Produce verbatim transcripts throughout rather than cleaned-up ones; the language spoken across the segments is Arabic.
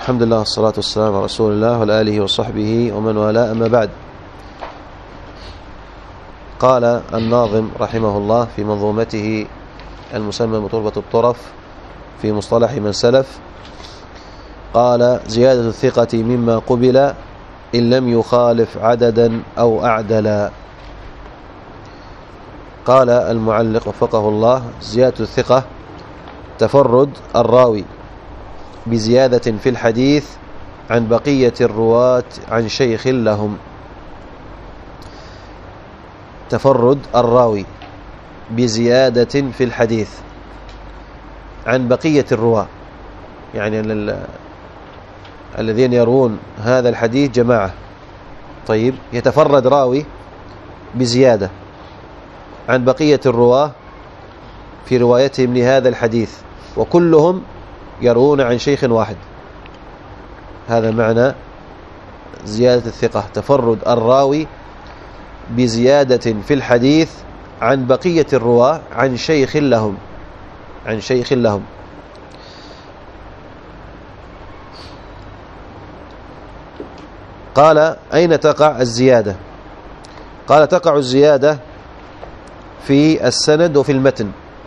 الحمد لله والصلاة والسلام على رسول الله وعلى آله وصحبه ومن والاه، أما بعد. قال الناظم رحمه الله في منظومته المسمى مطربة الطرف في مصطلح من سلف، قال: زيادة الثقة مما قبل إن لم يخالف عددا أو أعدلا. قال المعلق وفقه الله: زيادة الثقة تفرد الراوي بزيادة في الحديث عن بقية الرواة عن شيخ لهم. تفرد الراوي بزيادة في الحديث عن بقية الرواة، يعني الذين يروون هذا الحديث جماعة، طيب يتفرد راوي بزيادة عن بقية الرواة في روايتهم لهذا الحديث، وكلهم يروون عن شيخ واحد. هذا معنى زيادة الثقة، تفرد الراوي بزيادة في الحديث عن بقية الرواة عن شيخ لهم عن شيخ لهم قال: أين تقع الزيادة؟ قال: تقع الزيادة في السند وفي المتن.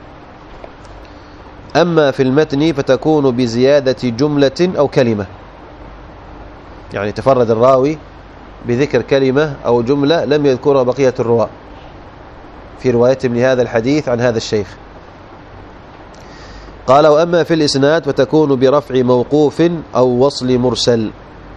أما في المتن فتكون بزيادة جملة أو كلمة، يعني تفرد الراوي بذكر كلمة أو جملة لم يذكرها بقية الرواة في روايتهم لهذا الحديث عن هذا الشيخ. قال: وأما في الإسناد فتكون برفع موقوف أو وصل مرسل،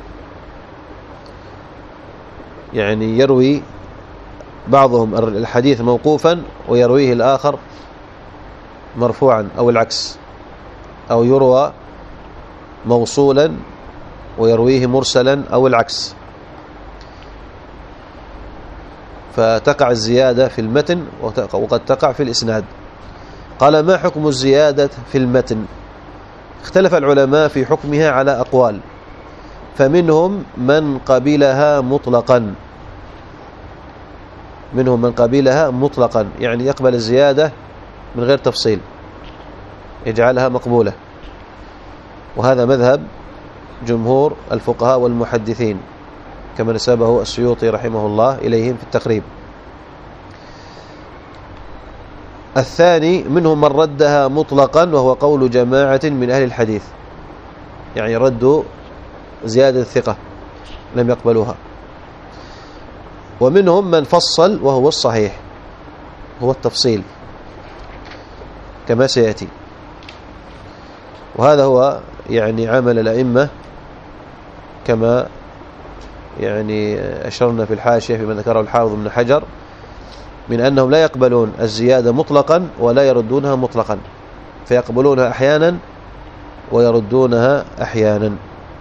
يعني يروي بعضهم الحديث موقوفا ويرويه الآخر مرفوعا، أو العكس، أو يروى موصولا ويرويه مرسلا، أو العكس. فتقع الزيادة في المتن وقد تقع في الإسناد. قال: ما حكم الزيادة في المتن؟ اختلف العلماء في حكمها على أقوال، فمنهم من قبلها مطلقا منهم من قبلها مطلقا يعني يقبل الزيادة من غير تفصيل، يجعلها مقبولة، وهذا مذهب جمهور الفقهاء والمحدثين كما نسبه السيوطي رحمه الله إليهم في التقريب. الثاني منهم من ردها مطلقا، وهو قول جماعة من أهل الحديث، يعني ردوا زيادة الثقة لم يقبلوها. ومنهم من فصل، وهو الصحيح، هو التفصيل كما سيأتي. وهذا هو يعني عمل الأئمة كما يعني أشرنا في الحاشية فيما ذكره الحافظ ابن حجر، من أنهم لا يقبلون الزيادة مطلقا ولا يردونها مطلقا، فيقبلونها أحيانا ويردونها أحيانا.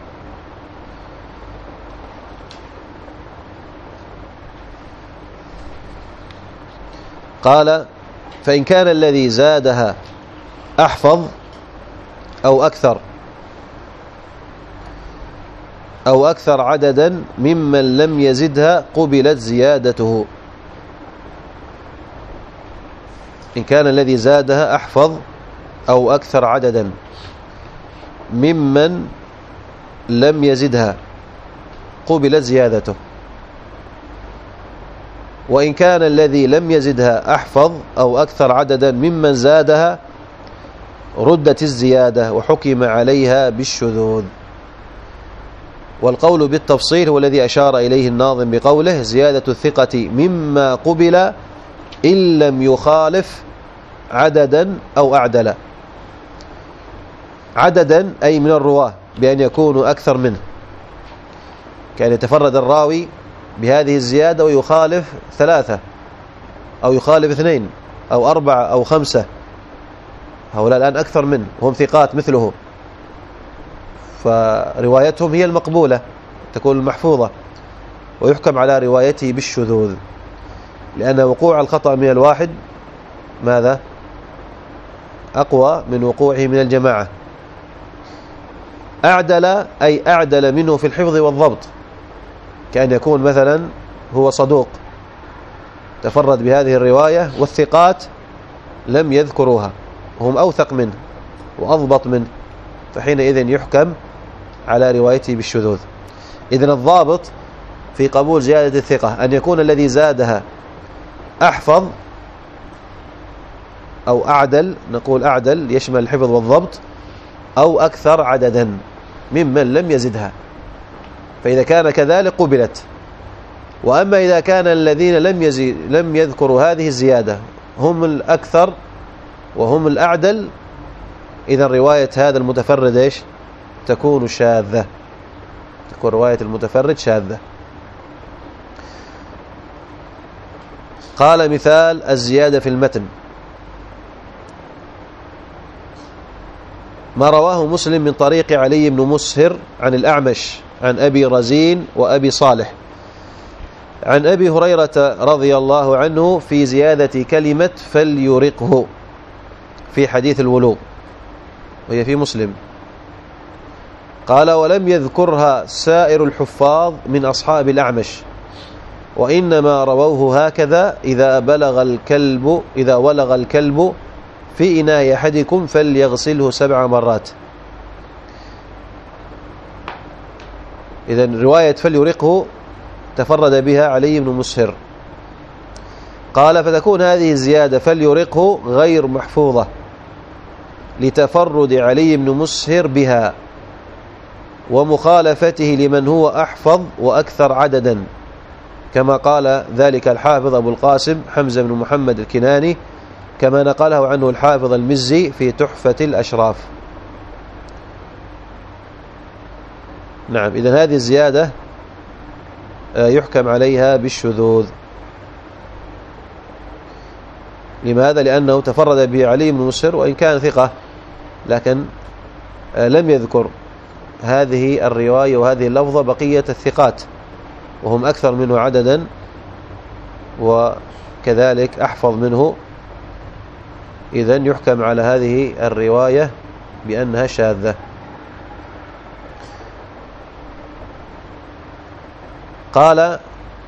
قال: فإن كان الذي زادها أحفظ أو أكثر أو أكثر عددا ممن لم يزدها قبلت زيادته. إن كان الذي زادها أحفظ أو أكثر عددا ممن لم يزدها قبلت زيادته. وإن كان الذي لم يزدها أحفظ أو أكثر عددا ممن زادها ردت الزيادة وحكم عليها بالشذوذ. والقول بالتفصيل هو الذي أشار إليه الناظم بقوله: زيادة الثقة مما قبل إن لم يخالف عددا أو أعدلا. عددا أي من الرواة، بأن يكونوا أكثر منه، كأن يتفرد الراوي بهذه الزيادة ويخالف ثلاثة أو يخالف اثنين أو أربعة أو خمسة، هؤلاء الآن أكثر منه وهم ثقات مثله، فروايتهم هي المقبولة تكون المحفوظة، ويحكم على روايته بالشذوذ، لأن وقوع الخطأ من الواحد ماذا؟ أقوى من وقوعه من الجماعة. أعدل أي أعدل منه في الحفظ والضبط، كأن يكون مثلا هو صدوق تفرد بهذه الرواية والثقات لم يذكروها وهم أوثق منه وأضبط منه، فحينئذ يحكم على روايته بالشذوذ. إذن الضابط في قبول زيادة الثقة أن يكون الذي زادها أحفظ أو أعدل، نقول أعدل يشمل الحفظ والضبط، أو أكثر عددا ممن لم يزدها، فإذا كان كذلك قبلت. وأما إذا كان الذين لم يزي لم يذكروا هذه الزيادة هم الأكثر وهم الأعدل، إذا رواية هذا المتفرد إيش؟ تكون شاذة، تكون رواية المتفرد شاذة. قال مثال الزيادة في المتن ما رواه مسلم من طريق علي بن مسهر عن الأعمش عن أبي رزين وأبي صالح عن أبي هريرة رضي الله عنه في زيادة كلمة فليرقه في حديث الولوغ، وهي في مسلم. قال ولم يذكرها سائر الحفاظ من أصحاب الأعمش، وإنما رووه هكذا: إذا بلغ الكلب إذا ولغ الكلب في إناء أحدكم فليغسله سبع مرات. إذن رواية فليرقه تفرد بها علي بن مسهر. قال فتكون هذه الزيادة فليرقه غير محفوظة لتفرد علي بن مسهر بها ومخالفته لمن هو أحفظ وأكثر عددا، كما قال ذلك الحافظ أبو القاسم حمزة بن محمد الكناني، كما نقله عنه الحافظ المزي في تحفة الأشراف. نعم، إذن هذه الزيادة يحكم عليها بالشذوذ. لماذا؟ لأنه تفرد به علي بن مسهر وإن كان ثقة، لكن لم يذكر هذه الرواية وهذه اللفظة بقية الثقات وهم أكثر منه عددا وكذلك أحفظ منه، إذن يحكم على هذه الرواية بأنها شاذة. قال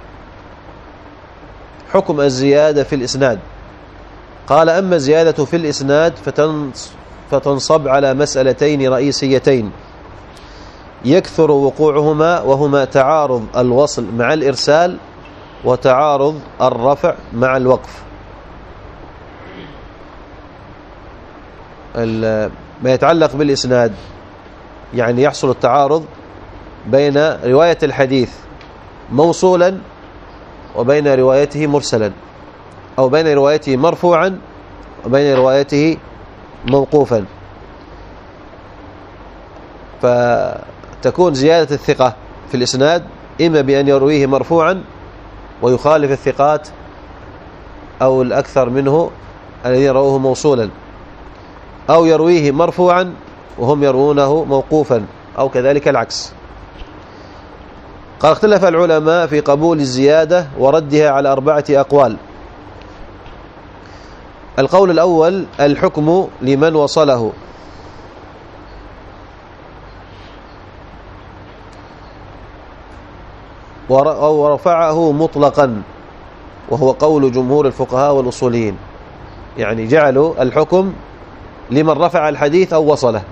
حكم الزيادة في الإسناد. قال أما الزيادة في الإسناد فتنصب على مسألتين رئيسيتين يكثر وقوعهما، وهما تعارض الوصل مع الإرسال وتعارض الرفع مع الوقف. ما يتعلق بالإسناد يعني يحصل التعارض بين رواية الحديث موصولا وبين روايته مرسلا، أو بين روايته مرفوعا وبين روايته موقوفا. فتكون زيادة الثقة في الإسناد إما بأن يرويه مرفوعا ويخالف الثقات أو الأكثر منه الذين رووه موصولا، أو يرويه مرفوعا وهم يروونه موقوفا، أو كذلك العكس. قال اختلف العلماء في قبول الزيادة وردها على أربعة أقوال. القول الأول: الحكم لمن وصله، أو رفعه مطلقا، وهو قول جمهور الفقهاء والأصوليين، يعني جعلوا الحكم لمن رفع الحديث أو وصله،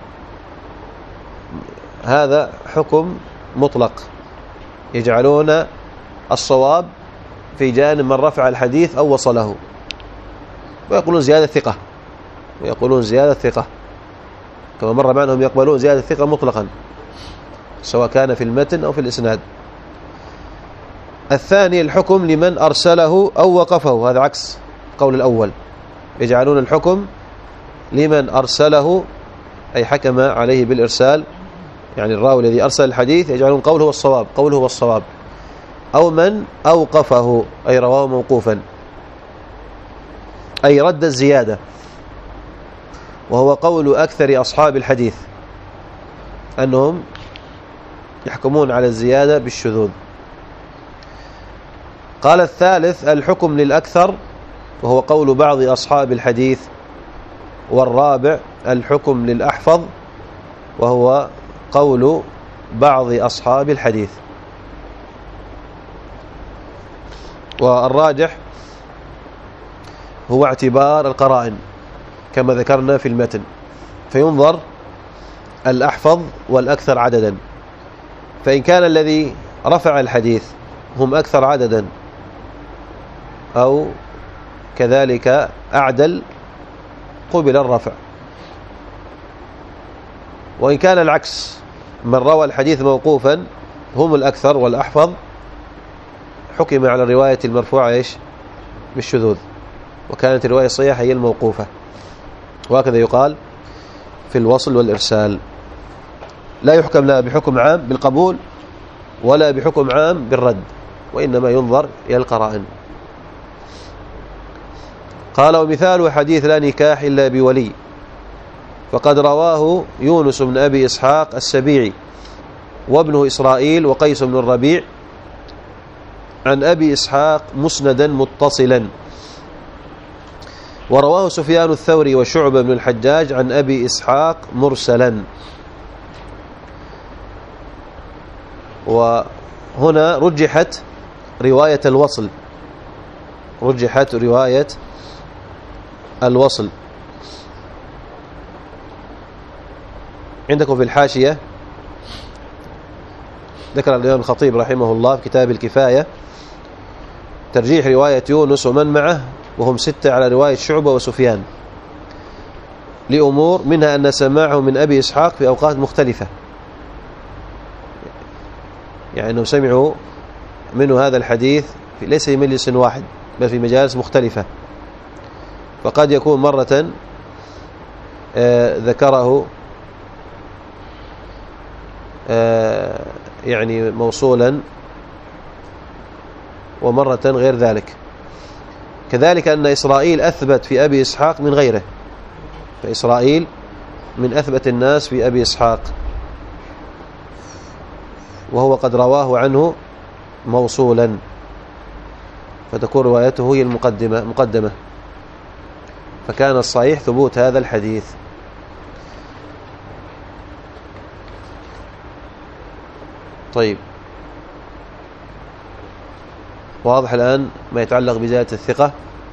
هذا حكم مطلق، يجعلون الصواب في جانب من رفع الحديث أو وصله، ويقولون زيادة ثقة، ويقولون زيادة ثقة كما مر معنا، هم يقبلون زيادة ثقة مطلقا سواء كان في المتن أو في الإسناد. الثاني: الحكم لمن أرسله أو وقفه، هذا عكس القول الأول، يجعلون الحكم لمن أرسله أي حكم عليه بالإرسال، يعني الراوي الذي أرسل الحديث يجعلون قوله هو الصواب، قوله هو الصواب، أو من أوقفه أي رواه موقوفا أي رد الزيادة، وهو قول أكثر أصحاب الحديث أنهم يحكمون على الزيادة بالشذوذ. قال الثالث: الحكم للأكثر، وهو قول بعض أصحاب الحديث. والرابع: الحكم للأحفظ، وهو قول بعض أصحاب الحديث. والراجح هو اعتبار القرائن كما ذكرنا في المتن، فينظر الأحفظ والأكثر عددا، فإن كان الذي رفع الحديث هم أكثر عددا أو كذلك أعدل قبل الرفع، وإن كان العكس من روى الحديث موقوفا هم الأكثر والأحفظ حكم على الرواية المرفوعة إيش؟ بالشذوذ، وكانت الرواية الصحيحة هي الموقوفة. وهكذا يقال في الوصل والإرسال، لا يحكم لا بحكم عام بالقبول ولا بحكم عام بالرد، وإنما ينظر إلى القرائن. قال: ومثال حديث لا نكاح إلا بولي، فقد رواه يونس بن أبي إسحاق السبيعي وابنه إسرائيل وقيس بن الربيع عن أبي إسحاق مسندا متصلا، ورواه سفيان الثوري وشعبة بن الحجاج عن أبي إسحاق مرسلا. وهنا رجحت رواية الوصل، رجحت رواية الوصل. عندكم في الحاشية ذكر الإمام الخطيب رحمه الله في كتاب الكفاية ترجيح رواية يونس ومن معه وهم ستة على رواية شعبة وسفيان لأمور، منها أن سماعه من أبي إسحاق في أوقات مختلفة، يعني أنهم سمعوا منه هذا الحديث ليس في مجلس واحد بل في مجالس مختلفة، فقد يكون مرة آه ذكره آه يعني موصولا ومرة غير ذلك. كذلك أن إسرائيل أثبت في أبي إسحاق من غيره، فإسرائيل من أثبت الناس في أبي إسحاق، وهو قد رواه عنه موصولا، فتكون روايته هي المقدمة مقدمة، فكان الصحيح ثبوت هذا الحديث. طيب، واضح الآن ما يتعلق بزيادة الثقة.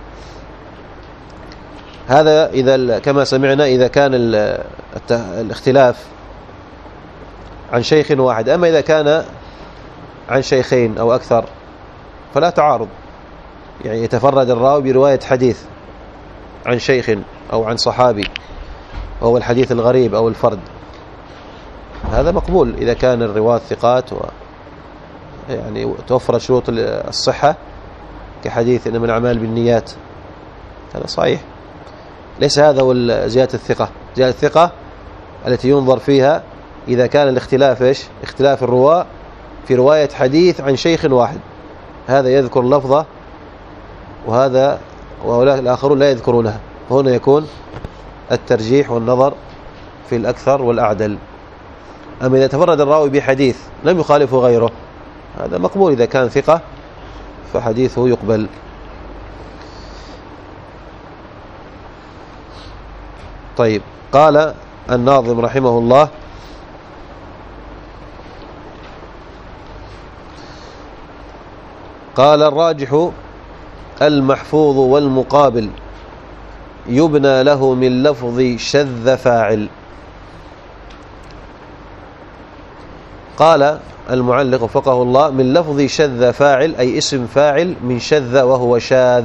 هذا إذا كما سمعنا إذا كان الاختلاف عن شيخ واحد، أما إذا كان عن شيخين أو أكثر فلا تعارض، يعني يتفرد الراوي برواية حديث عن شيخ أو عن صحابي وهو الحديث الغريب أو الفرد، هذا مقبول إذا كان الرواة ثقات و يعني توفر شروط الصحة كحديث إنما الأعمال بالنيات، هذا صحيح. ليس هذا هو زيادة الثقة. زيادة الثقة التي ينظر فيها إذا كان الاختلاف إيش؟ اختلاف الرواة في رواية حديث عن شيخ واحد، هذا يذكر لفظة وهذا وهؤلاء الآخرون لا يذكرونها، هنا يكون الترجيح والنظر في الأكثر والأعدل. أما إذا تفرد الراوي بحديث لم يخالفه غيره هذا مقبول، إذا كان ثقة فحديثه يقبل. طيب، قال الناظم رحمه الله: قال: الراجح المحفوظ والمقابل يبنى له من لفظ شذ فاعل. قال المعلق وفقه الله: من لفظ شذ فاعل أي اسم فاعل من شذ وهو شاذ،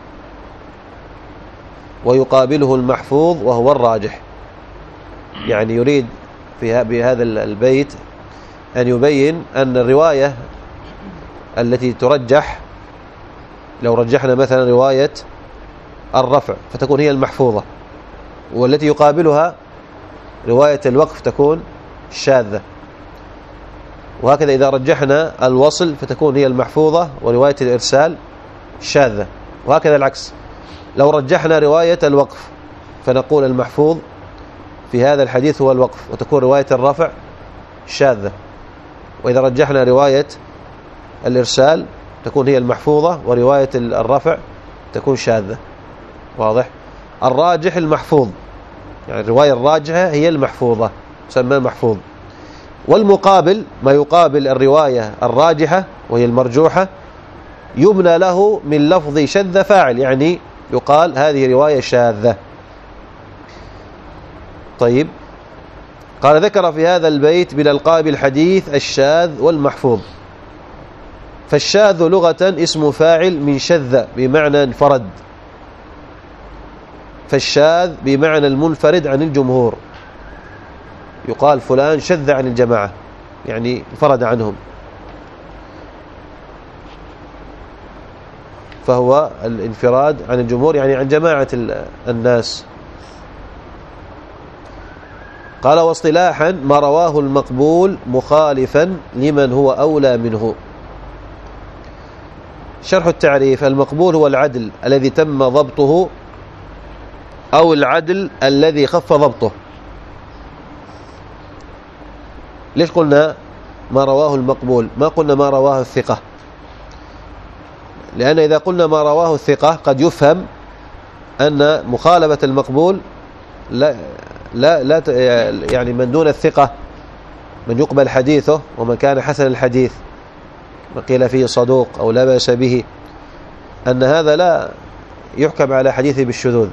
ويقابله المحفوظ وهو الراجح. يعني يريد في بهذا البيت أن يبين أن الرواية التي ترجح، لو رجحنا مثلا رواية الرفع فتكون هي المحفوظة، والتي يقابلها رواية الوقف تكون شاذة، وهكذا إذا رجحنا الوصل فتكون هي المحفوظة ورواية الإرسال شاذة، وهكذا العكس. لو رجحنا رواية الوقف فنقول المحفوظ في هذا الحديث هو الوقف وتكون رواية الرفع شاذة، وإذا رجحنا رواية الإرسال تكون هي المحفوظة ورواية الرفع تكون شاذة. واضح؟ الراجح المحفوظ، يعني الرواية الراجحة هي المحفوظة تسمى محفوظ، والمقابل ما يقابل الرواية الراجحة وهي المرجوحة يبنى له من لفظ شذ فاعل، يعني يقال هذه رواية شاذة. طيب، قال ذكر في هذا البيت من ألقاب الحديث الشاذ والمحفوظ. فالشاذ لغة اسم فاعل من شذ بمعنى انفرد، فالشاذ بمعنى المنفرد عن الجمهور، يقال فلان شذ عن الجماعة يعني انفرد عنهم، فهو الانفراد عن الجمهور يعني عن جماعة الناس. قال واصطلاحا ما رواه المقبول مخالفا لمن هو أولى منه. شرح التعريف: المقبول هو العدل الذي تم ضبطه أو العدل الذي خف ضبطه. ليش قلنا ما رواه المقبول؟ ما قلنا ما رواه الثقة، لأن إذا قلنا ما رواه الثقة قد يفهم أن مخالفة المقبول لا لا لا يعني من دون الثقة، من يقبل حديثه ومن كان حسن الحديث ما قيل فيه صدوق أو لا بأس به، أن هذا لا يحكم على حديثه بالشذوذ.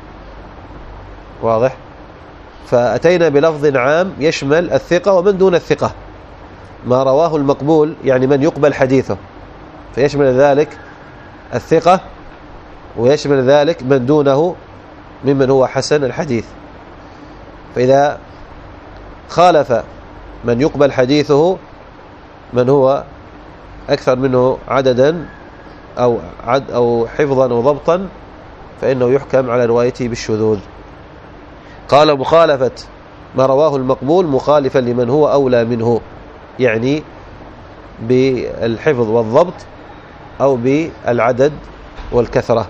واضح؟ فأتينا بلفظ عام يشمل الثقة ومن دون الثقة. ما رواه المقبول يعني من يقبل حديثه، فيشمل ذلك الثقة ويشمل ذلك من دونه ممن هو حسن الحديث. فإذا خالف من يقبل حديثه من هو أكثر منه عددا أو عد أو حفظا أو ضبطا فإنه يحكم على روايته بالشذوذ. قال مخالفة ما رواه المقبول مخالفا لمن هو أولى منه، يعني بالحفظ والضبط أو بالعدد والكثرة.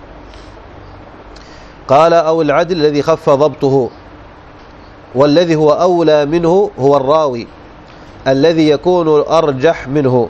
قال أو العدل الذي خف ضبطه، والذي هو أولى منه هو الراوي الذي يكون أرجح منه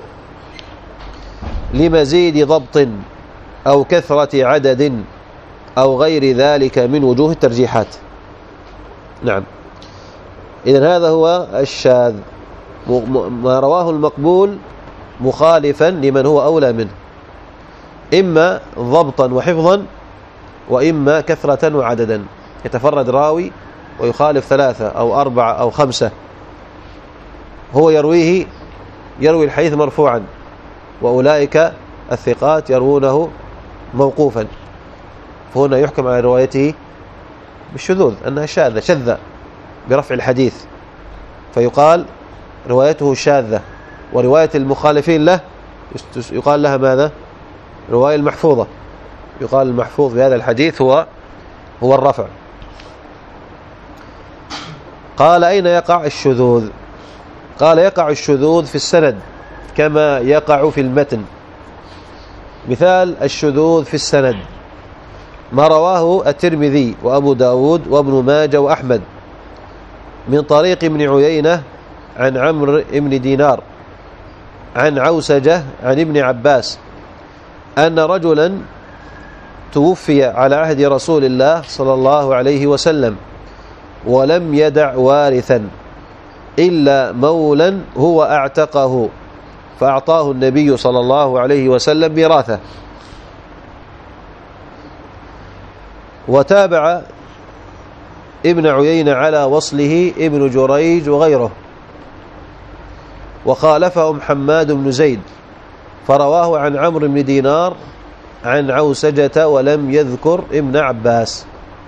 لمزيد ضبط أو كثرة عدد أو غير ذلك من وجوه الترجيحات. نعم، إذن هذا هو الشاذ، ما رواه المقبول مخالفا لمن هو أولى منه، إما ضبطا وحفظا وإما كثرة وعددا. يتفرد راوي ويخالف ثلاثة أو أربعة أو خمسة، هو يرويه يروي الحديث مرفوعا وأولئك الثقات يروونه موقوفا، فهنا يحكم على روايته بالشذوذ أنها شاذة شذة برفع الحديث، فيقال روايته شاذة. ورواية المخالفين له يقال لها ماذا؟ رواية المحفوظة، يقال المحفوظ بهذا الحديث هو هو الرفع. قال أين يقع الشذوذ؟ قال يقع الشذوذ في السند كما يقع في المتن. مثال الشذوذ في السند ما رواه الترمذي وأبو داود وابن ماجه وأحمد من طريق ابن عيينة عن عمرو بن دينار عن عوسجة عن ابن عباس أن رجلا توفي على عهد رسول الله صلى الله عليه وسلم ولم يدع وارثا إلا مولا هو اعتقه فأعطاه النبي صلى الله عليه وسلم ميراثه. وتابع ابن عيينة على وصله ابن جريج وغيره، وخالفهم حماد بن زيد فرواه عن عمرو بن دينار عن عوسجة ولم يذكر ابن عباس.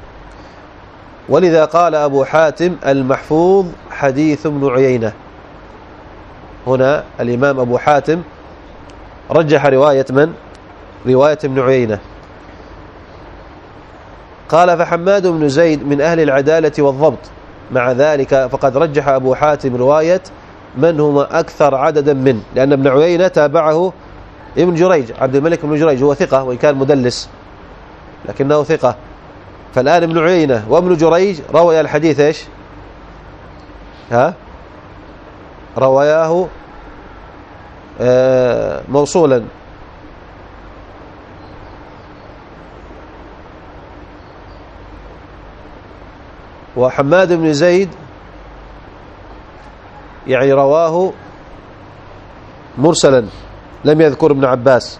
ولذا قال أبو حاتم المحفوظ حديث ابن عيينة. هنا الإمام أبو حاتم رجح رواية من؟ رواية ابن عيينة. قال فحماد بن زيد من أهل العدالة والضبط، مع ذلك فقد رجح أبو حاتم رواية من هما أكثر عددا منه، لأن ابن عيينة تابعه ابن جريج عبد الملك بن جريج، هو ثقة وإن كان مدلس لكنه ثقة. فالآن ابن عيينة وابن جريج روي الحديث إيش؟ ها؟ رواياه آه موصولا، وحماد بن زيد يعني رواه مرسلا لم يذكر ابن عباس.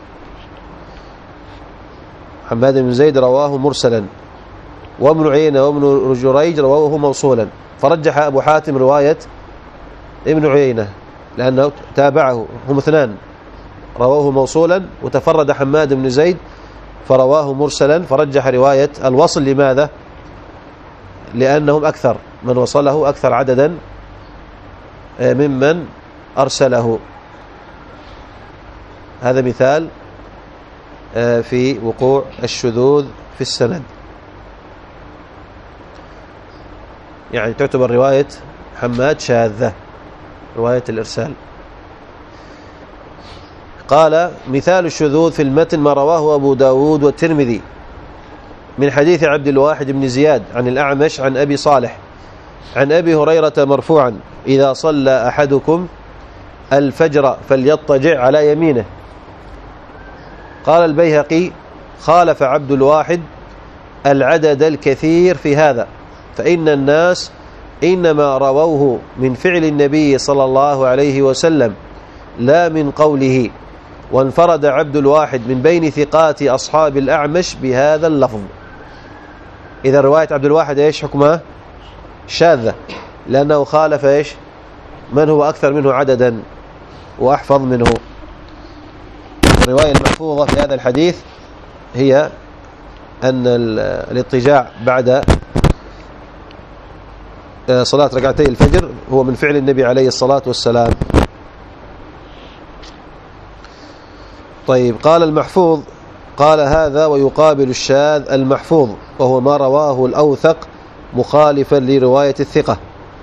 حماد بن زيد رواه مرسلا، وابن عيينة وابن جريج رواه موصولا، فرجح أبو حاتم رواية ابن عيينة لأنه تابعه، هم اثنان رواه موصولا، وتفرد حماد بن زيد فرواه مرسلا، فرجح رواية الوصل. لماذا؟ لأنهم أكثر، من وصله أكثر عددا ممن أرسله. هذا مثال في وقوع الشذوذ في السند، يعني تعتبر رواية حماد شاذة، رواية الإرسال. قال: مثال الشذوذ في المتن ما رواه أبو داود والترمذي من حديث عبد الواحد بن زياد عن الأعمش عن أبي صالح عن أبي هريرة مرفوعا: إذا صلى أحدكم الفجر فليضطجع على يمينه. قال البيهقي: خالف عبد الواحد العدد الكثير في هذا، فإن الناس إنما رووه من فعل النبي صلى الله عليه وسلم لا من قوله، وانفرد عبد الواحد من بين ثقات أصحاب الأعمش بهذا اللفظ. إذا رواية عبد الواحد إيش حكمها؟ شاذة، لأنه خالف إيش؟ من هو أكثر منه عددا وأحفظ منه. الرواية المحفوظة في هذا الحديث هي أن الاضطجاع بعد صلاة ركعتي الفجر هو من فعل النبي عليه الصلاة والسلام. طيب، قال المحفوظ: قال هذا ويقابل الشاذ المحفوظ، وهو ما رواه الأوثق مخالفا لرواية الثقة.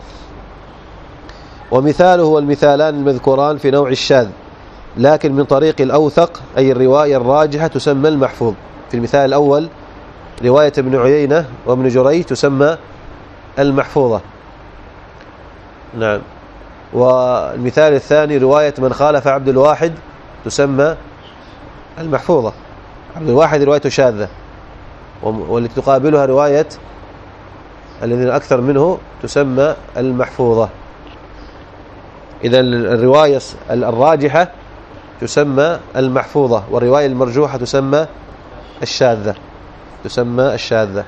ومثاله هو المثالان المذكوران في نوع الشاذ، لكن من طريق الأوثق، أي الرواية الراجحة، تسمى المحفوظ. في المثال الأول رواية ابن عيينة وابن جريج تسمى المحفوظة. نعم. والمثال الثاني رواية من خالف عبد الواحد تسمى المحفوظة. عبد الواحد روايته شاذة، والتي تقابلها رواية الذين أكثر منه تسمى المحفوظة. إذا الرواية الراجحة تسمى المحفوظة، والرواية المرجوحة تسمى الشاذة تسمى الشاذة.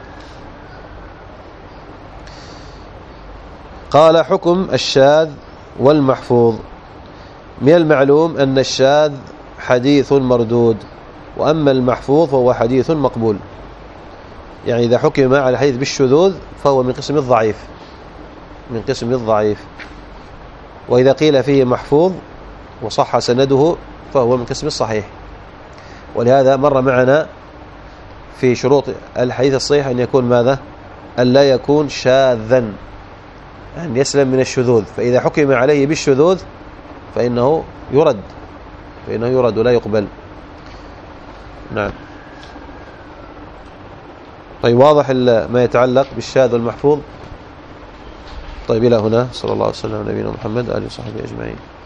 قال: حكم الشاذ والمحفوظ. من المعلوم أن الشاذ حديث مردود، وأما المحفوظ فهو حديث مقبول. يعني إذا حكم على الحديث بالشذوذ فهو من قسم الضعيف من قسم الضعيف وإذا قيل فيه محفوظ وصح سنده فهو من قسم الصحيح. ولهذا مر معنا في شروط الحديث الصحيح أن يكون ماذا؟ أن لا يكون شاذا، أن يسلم من الشذوذ. فإذا حكم عليه بالشذوذ فإنه يرد فإنه يرد ولا يقبل. نعم. طيب، واضح ما يتعلق بالشاذ والمحفوظ. طيب، إلى هنا. صلى الله عليه وسلم على نبينا محمد آله وصحبه أجمعين.